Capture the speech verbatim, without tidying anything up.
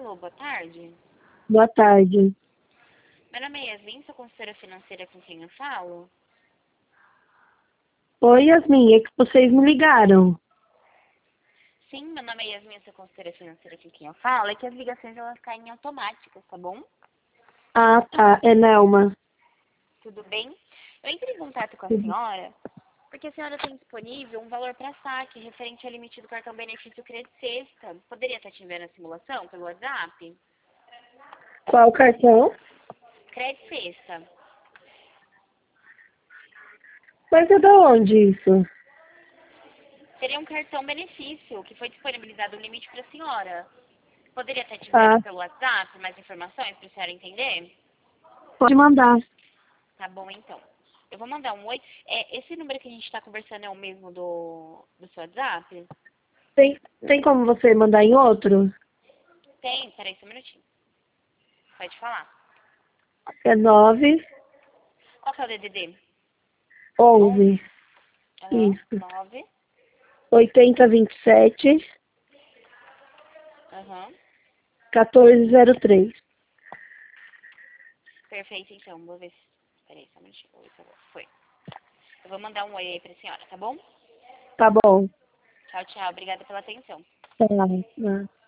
Alô, boa tarde. Boa tarde. Meu nome é Yasmin, sou consultora financeira com quem eu falo. Oi, Yasmin, é que vocês me ligaram. Sim, meu nome é Yasmin, sou consultora financeira com quem eu falo. É que as ligações elas caem automáticas, tá bom? Ah, tá. É Nelma. Tudo bem? Eu entrei em contato com a Tudo. senhora porque a senhora tem disponível um valor para saque referente ao limite do cartão benefício Crédito Sexta. Poderia estar te enviando a simulação pelo WhatsApp? Qual cartão? Crédito Sexta. Mas é da onde isso? Seria um cartão benefício que foi disponibilizado um limite para a senhora. Poderia estar te Ah, enviando pelo WhatsApp mais informações para a senhora entender? pode mandar. Tá bom, então. Eu vou mandar um oi. É, esse número que a gente está conversando é o mesmo do, do seu WhatsApp? Tem, tem como você mandar em outro? Tem, peraí só um minutinho. Pode falar. É nove Qual que é o D D D? onze. onze? Aham, Isso. nove. oitenta vinte e sete Aham. quatorze zero três. Perfeito, então. Vou ver se... Peraí só um minutinho. Vou ver se eu vou. Foi. Eu vou mandar um oi aí pra senhora, tá bom? Tá bom. Tchau, tchau. Obrigada pela atenção. Tá. Tá.